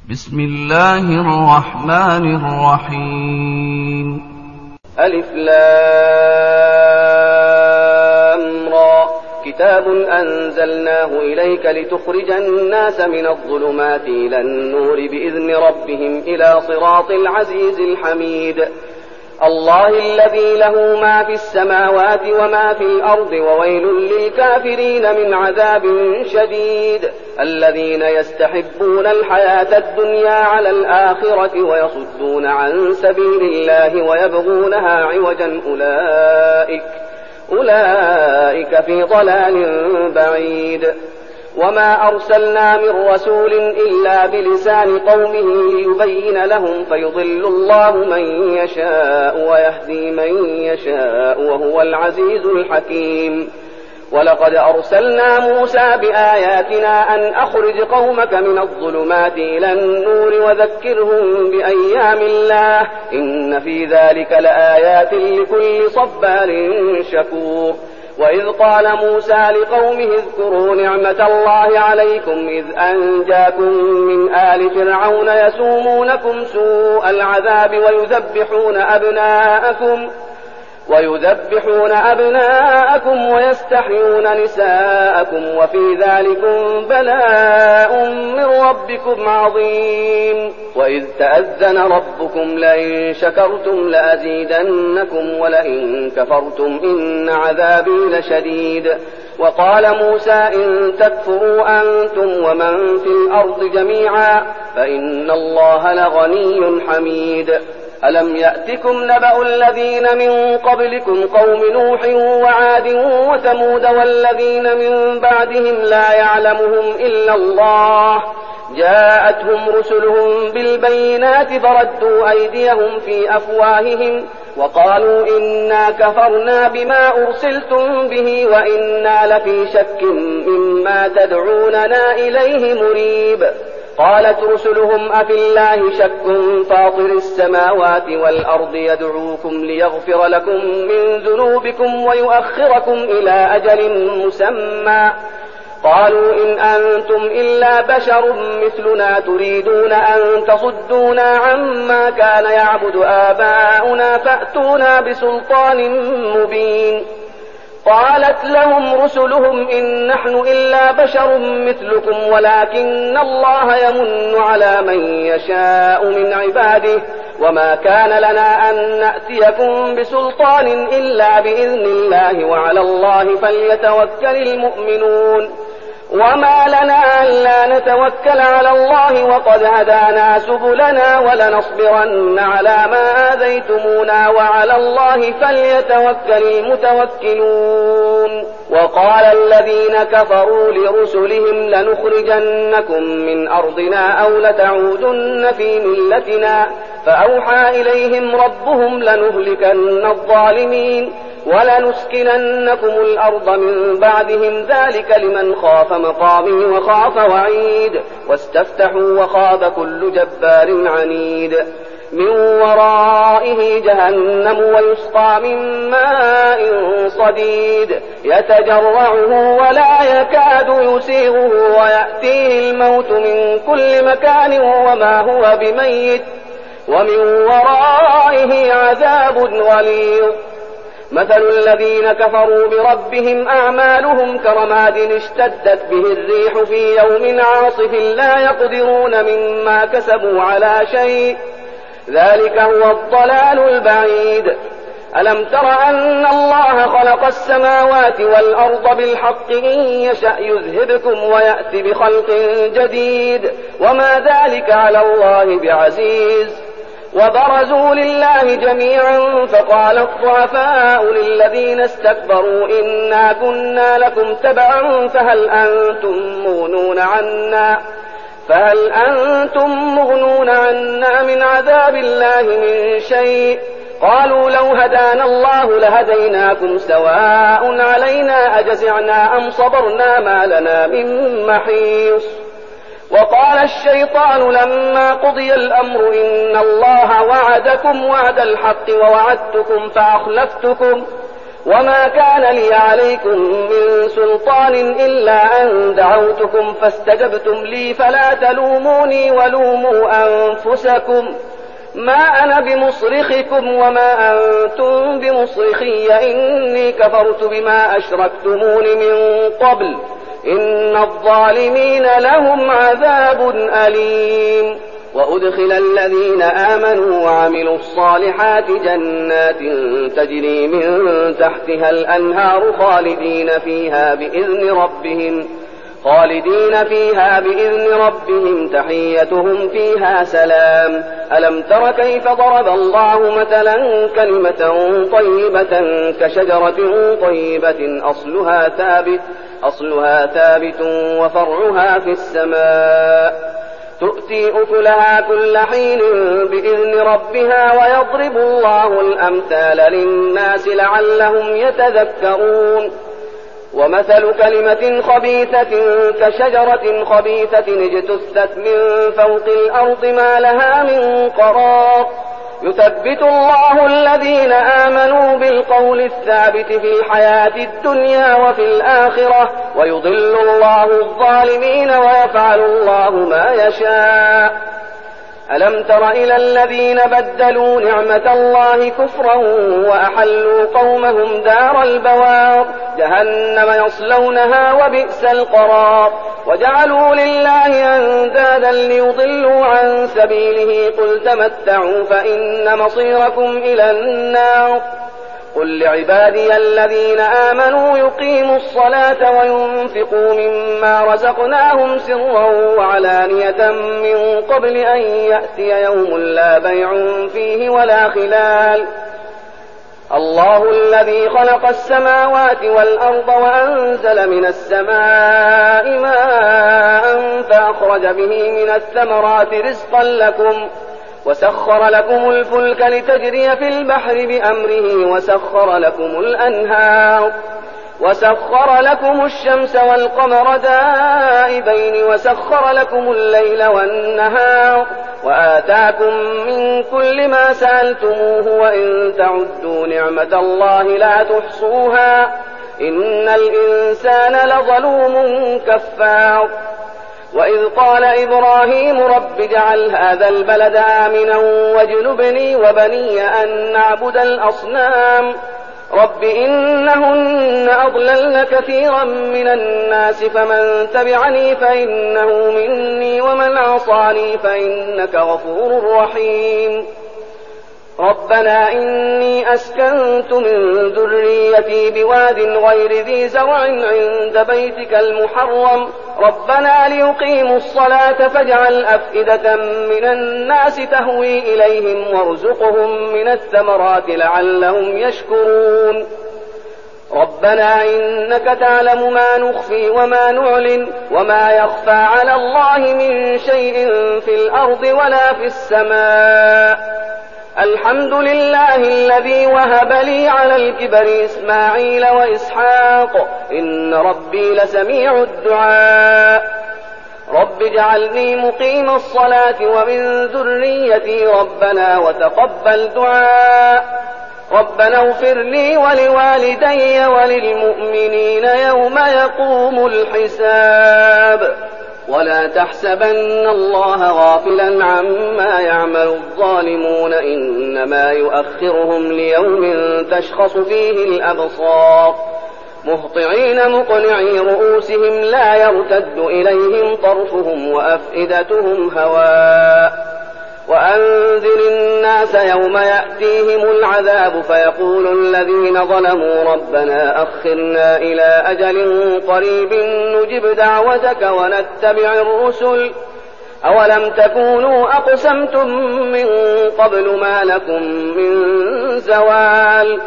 بسم الله الرحمن الرحيم. ألف لام را كتاب أنزلناه إليك لتخرج الناس من الظلمات إلى النور بإذن ربهم إلى صراط العزيز الحميد. الله الذي له ما في السماوات وما في الأرض وويل للكافرين من عذاب شديد. الذين يستحبون الحياة الدنيا على الآخرة ويصدون عن سبيل الله ويبغونها عوجا أولئك في ضلال بعيد. وما أرسلنا من رسول إلا بلسان قومه ليبين لهم فيضل الله من يشاء ويهدي من يشاء وهو العزيز الحكيم. ولقد أرسلنا موسى بآياتنا أن أخرج قومك من الظلمات إلى النور وذكرهم بأيام الله إن في ذلك لآيات لكل صبار شكور. وإذ قال موسى لقومه اذكروا نعمة الله عليكم إذ أنجاكم من آل فرعون يسومونكم سوء العذاب ويذبحون أبناءكم ويستحيون نساءكم وفي ذلكم بلاء من ربكم عظيم. وإذ تأذن ربكم لئن شكرتم لأزيدنكم ولئن كفرتم إن عذابي لشديد. وقال موسى إن تكفروا أنتم ومن في الأرض جميعا فإن الله لغني حميد. ألم يأتكم نبأ الذين من قبلكم قوم نوح وعاد وثمود والذين من بعدهم لا يعلمهم إلا الله جاءتهم رسلهم بالبينات فردوا أيديهم في أفواههم وقالوا إنا كفرنا بما أرسلتم به وإنا لفي شك مما تدعوننا إليه مريب. قالت رسلهم أفي الله شك فاطر السماوات والأرض يدعوكم ليغفر لكم من ذنوبكم ويؤخركم إلى أجل مسمى قالوا إن أنتم إلا بشر مثلنا تريدون أن تصدونا عما كان يعبد آباؤنا فأتونا بسلطان مبين. قالت لهم رسلهم إن نحن إلا بشر مثلكم ولكن الله يمن على من يشاء من عباده وما كان لنا أن نأتيكم بسلطان إلا بإذن الله وعلى الله فليتوكل المؤمنون. وما لنا ألا نتوكل على الله وقد هدانا سبلنا ولنصبرن على ما آذيتمونا وعلى الله فليتوكل المتوكلون. وقال الذين كفروا لرسلهم لنخرجنكم من أرضنا أو لتعودن في ملتنا فأوحى إليهم ربهم لنهلكن الظالمين ولنسكننكم الأرض من بعدهم ذلك لمن خاف مقامي وخاف وعيد واستفتحوا وخاب كل جبار عنيد. من ورائه جهنم ويسقى من ماء صديد يتجرعه ولا يكاد يسيغه ويأتيه الموت من كل مكان وما هو بميت ومن ورائه عذاب غليظ. مثل الذين كفروا بربهم أعمالهم كرماد اشتدت به الريح في يوم عاصف لا يقدرون مما كسبوا على شيء ذلك هو الضلال البعيد. ألم تر أن الله خلق السماوات والأرض بالحق إن يشأ يذهبكم ويأتي بخلق جديد وما ذلك على الله بعزيز. وبرزوا لله جميعا فقال الضعفاء للذين استكبروا إنا كنا لكم تبعا فهل أنتم مغنون عنا من عذاب الله من شيء قالوا لو هدانا الله لهديناكم سواء علينا أجزعنا أم صبرنا ما لنا من محيص. وقال الشيطان لما قضي الأمر إن الله وعدكم وعد الحق ووعدتكم وما كان لي عليكم من سلطان إلا أن دعوتكم فاستجبتم لي فلا تلوموني ولوموا أنفسكم ما أنا بمصرخكم وما أنتم بمصرخي إني كفرت بما أشركتمون من قبل إن الظالمين لهم عذاب أليم. وأدخل الذين آمنوا وعملوا الصالحات جنات تجري من تحتها الأنهار خالدين فيها بإذن ربهم تحيتهم فيها سلام. ألم تر كيف ضرب الله مثلا كلمة طيبة كشجرة طيبة أصلها ثابت وفرعها في السماء تؤتي أكلها كل حين بإذن ربها ويضرب الله الأمثال للناس لعلهم يتذكرون. ومثل كلمة خبيثة كشجرة خبيثة اجتثت من فوق الأرض ما لها من قرار يثبت الله الذين آمنوا بالقول الثابت في الحياة الدنيا وفي الآخرة ويضل الله الظالمين ويفعل الله ما يشاء. ألم تر إلى الذين بدلوا نعمة الله كفرا وأحلوا قومهم دار البوار جهنم يصلونها وبئس القرار وجعلوا لله أندادا ليضلوا عن سبيله قل تمتعوا فإن مصيركم إلى النار. قل لعبادي الذين آمنوا يقيموا الصلاة وينفقوا مما رزقناهم سرا وعلانية من قبل أن يأتي يوم لا بيع فيه ولا خلال. الله الذي خلق السماوات والأرض وأنزل من السماء ماء فأخرج به من الثمرات رزقا لكم وسخر لكم الفلك لتجري في البحر بأمره وسخر لكم الأنهار وسخر لكم الشمس والقمر دائبين وسخر لكم الليل والنهار وآتاكم من كل ما سألتموه وإن تعدوا نعمة الله لا تحصوها إن الإنسان لظلوم كفار. وإذ قال إبراهيم رب اجعل هذا البلد آمنا واجنبني وبني أن نعبد الأصنام رب إنهن أضللن كثيرا من الناس فمن تبعني فإنه مني ومن عصاني فإنك غفور رحيم. ربنا إني أسكنت من ذريتي بواد غير ذي زرع عند بيتك المحرم ربنا ليقيموا الصلاة فاجعل أفئدة من الناس تهوي إليهم وارزقهم من الثمرات لعلهم يشكرون. ربنا إنك تعلم ما نخفي وما نعلن وما يخفى على الله من شيء في الأرض ولا في السماء. الحمد لله الذي وهب لي على الكبر إسماعيل وإسحاق إن ربي لسميع الدعاء. رب اجعلني مقيم الصلاة ومن ذريتي ربنا وتقبل دعاء. ربنا اغفر لي ولوالدي وللمؤمنين يوم يقوم الحساب. ولا تحسبن الله غافلا عما يعمل الظالمون إنما يؤخرهم ليوم تشخص فيه الأبصار مهطعين مقنعي رؤوسهم لا يرتد إليهم طرفهم وأفئدتهم هواء. وأنذر الناس يوم يأتيهم العذاب فيقول الذين ظلموا ربنا أخرنا إلى أجل قريب نجب دعوتك ونتبع الرسل أولم تكونوا أقسمتم من قبل ما لكم من زوال.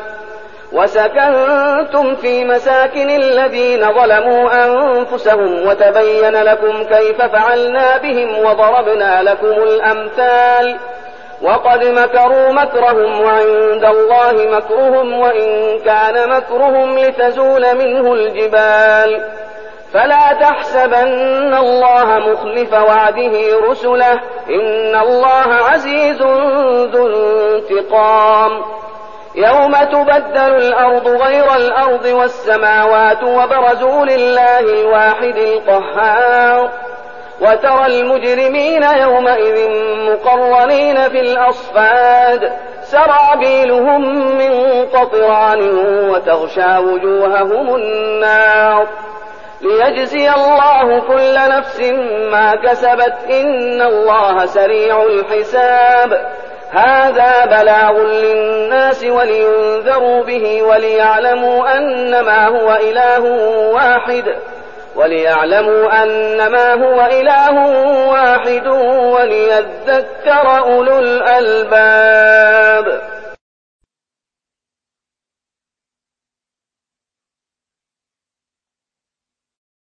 وسكنتم في مساكن الذين ظلموا أنفسهم وتبين لكم كيف فعلنا بهم وضربنا لكم الأمثال وقد مكروا مكرهم وعند الله مكرهم وإن كان مكرهم لتزول منه الجبال. فلا تحسبن الله مخلف وعده رسله إن الله عزيز ذو انتقام. يوم تبدل الأرض غير الأرض والسماوات وبرزوا لله الواحد القهار وترى المجرمين يومئذ مقرنين في الأصفاد سرابيلهم من قطران وتغشى وجوههم النار ليجزي الله كل نفس ما كسبت إن الله سريع الحساب هذا بلاغ للناس ولينذروا به وليعلموا أنما هو إله واحد وليذكر أولو الألباب.